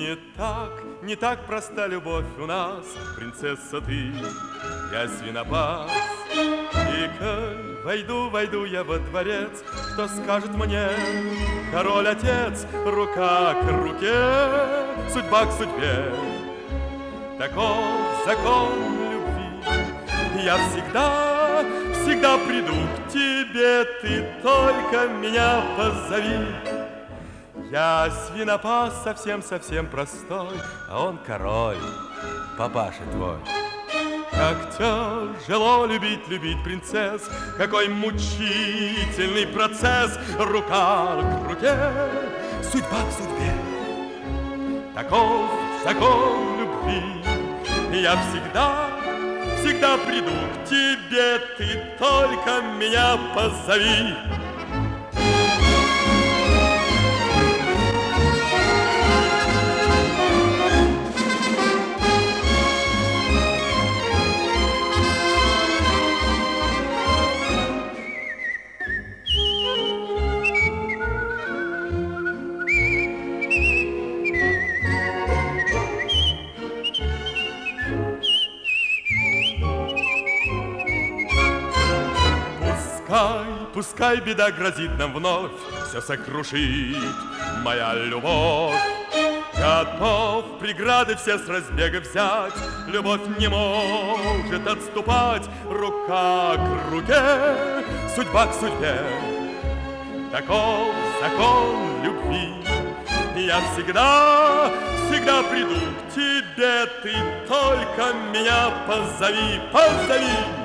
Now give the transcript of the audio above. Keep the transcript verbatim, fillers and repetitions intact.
Не так, не так проста любовь у нас, принцесса ты, я свинопас. И коль войду, войду я во дворец, что скажет мне король-отец? Рука к руке, судьба к судьбе, таков закон любви. Я всегда, всегда приду к тебе, ты только меня позови. Я свинопас совсем-совсем простой, а он король, папаша твой. Как тяжело любить, любить принцесс, какой мучительный процесс. Рука к руке, судьба к судьбе, таков закон любви. Я всегда, всегда приду к тебе, ты только меня позови. Пускай, пускай беда грозит нам вновь, все сокрушит моя любовь. Готов преграды все с разбега взять, любовь не может отступать. Рука к руке, судьба к судьбе, таков закон любви. Я всегда, всегда приду к тебе, ты только меня позови, позови.